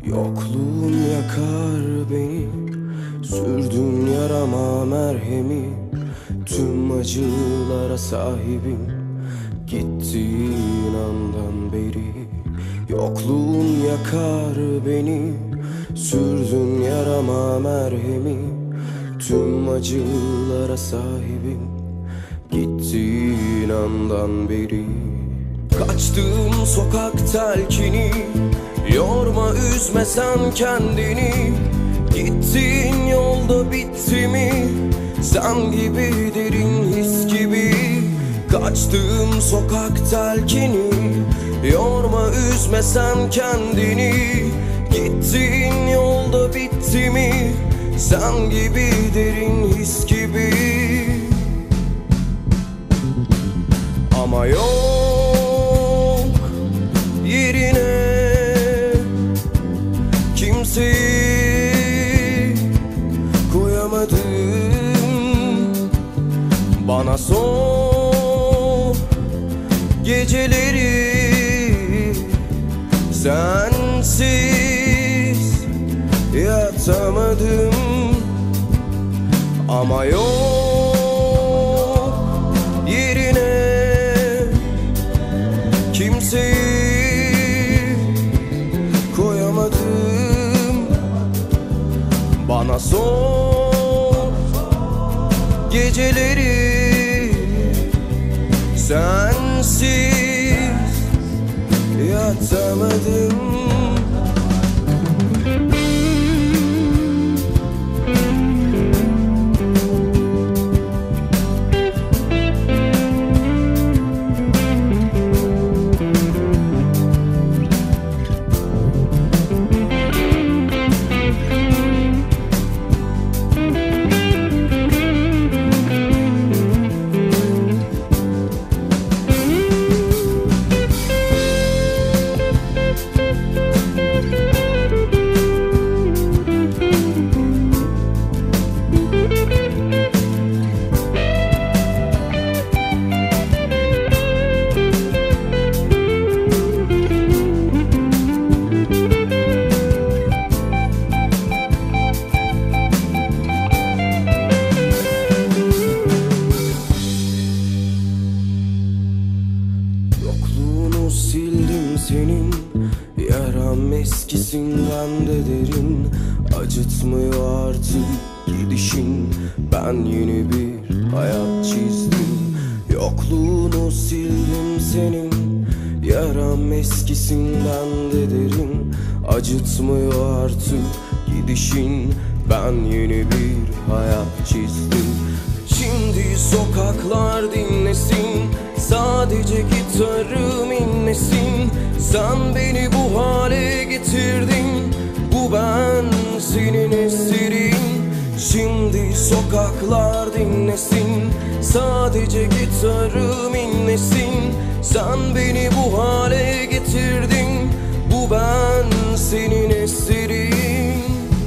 Yokluğun yakar beni, sürdün yarama merhemi. Tüm acılara sahibim, gittiğin andan beri. Yokluğun yakar beni, sürdün yarama merhemi. Tüm acılara sahibim, gittiğin andan beri. Kaçtığım sokak telkini, yorma üzme sen kendini. Gittiğin yolda bitti mi? Sen gibi derin his gibi. Kaçtığım sokak telkini, yorma üzme sen kendini. Gittiğin yolda bitti mi? Sen gibi derin his gibi. Ama yok yerine kimseyi koyamadım. Bana sor geceleri, sensiz yatamadım. Ama yok yerine kimseyi koyamadım. Bana sor geceleri, sensiz yatamadım. Sildim senin, yaram eskisinden de derin. Acıtmıyor artık gidişin, ben yeni bir hayat çizdim. Yokluğunu sildim senin, yaram eskisinden de derin. Acıtmıyor artık gidişin, ben yeni bir hayat çizdim. Şimdi sokaklar dinlesin, sadece gitarım inlesin. Sen beni bu hale getirdin, bu ben senin esirin. Şimdi sokaklar dinlesin, sadece gitarım inlesin. Sen beni bu hale getirdin, bu ben senin esirin.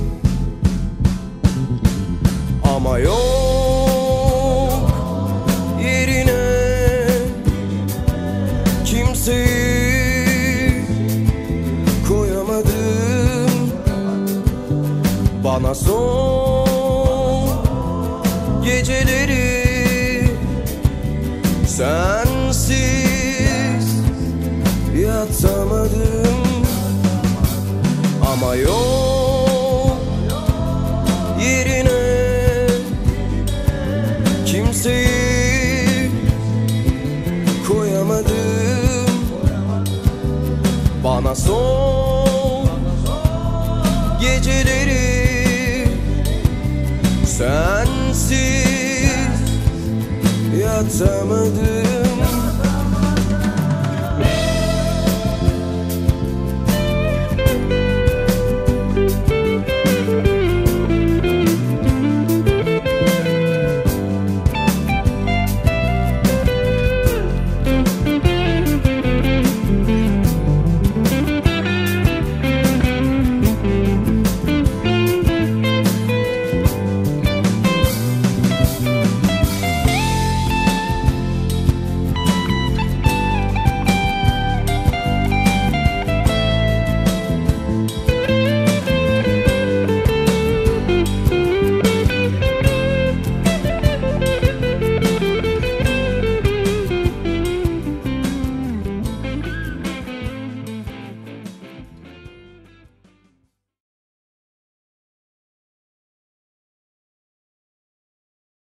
Ama yok yerine kimseyi koyamadım. Bana sor geceleri, sensiz yatamadım. Ama yok yerine kimseyi koyamadım. Bana sor geceleri, sensiz yatamadım.